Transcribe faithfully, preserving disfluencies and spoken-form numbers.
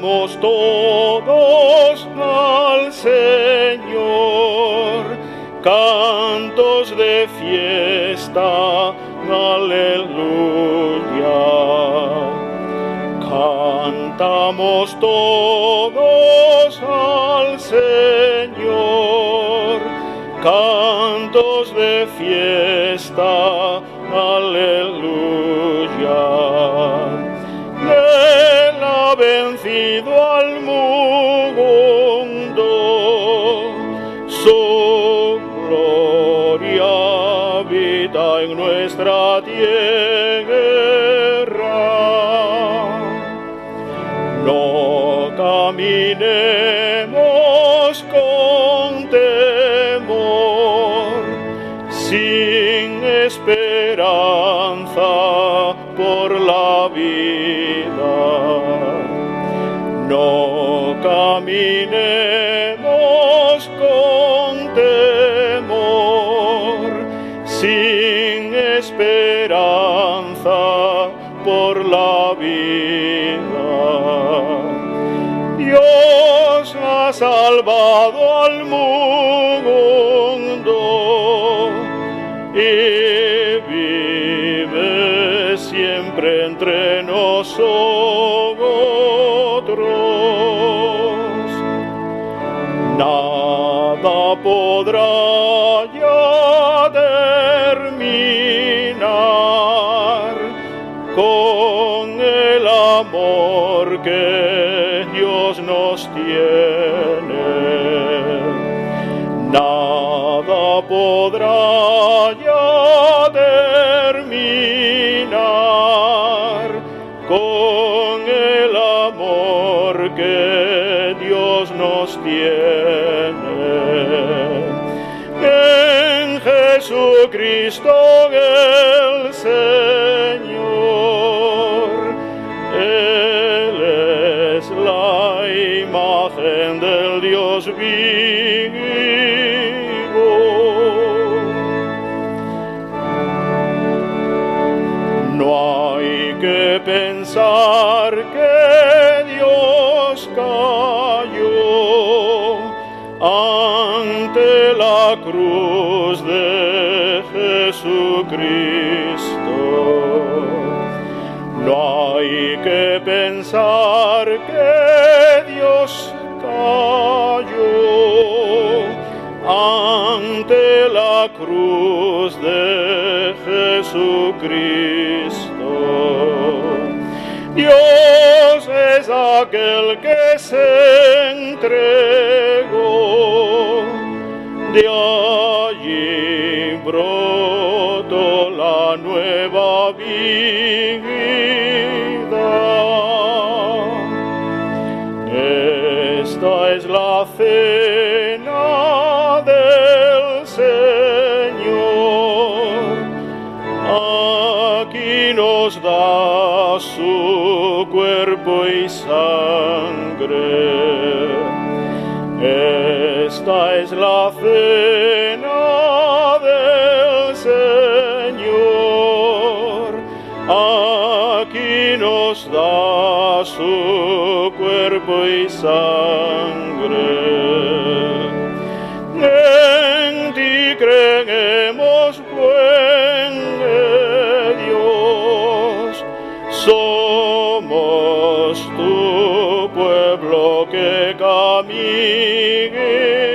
cantamos todos al Señor, cantos de fiesta, aleluya. Cantamos todos al Señor, cantos de fiesta, aleluya. Él ha vencido al mundo, su gloria habita en nuestra tierra. No caminemos con temor, sin esperanza por la vida. No caminemos con temor, sin esperanza por la vida. Dios ha salvado al mundo y vive siempre entre nosotros. Nada podrá ya terminar con el amor que Dios nos tiene. Nada podrá ya terminar con el amor que Dios nos tiene. En Jesucristo el Señor, Él es la imagen del Dios vivo. No hay que pensar que Dios cayó ante la cruz de Jesucristo. No hay que pensar que Dios cayó ante la cruz de Jesucristo. Dios es aquel que se entregó, de allí brotó la nueva vida. Esta es la cena del Señor, aquí nos da su cuerpo y sangre. Esta es la cena del Señor, aquí nos da su cuerpo y sangre. En ti creemos, buen Dios, somos tu pueblo que camina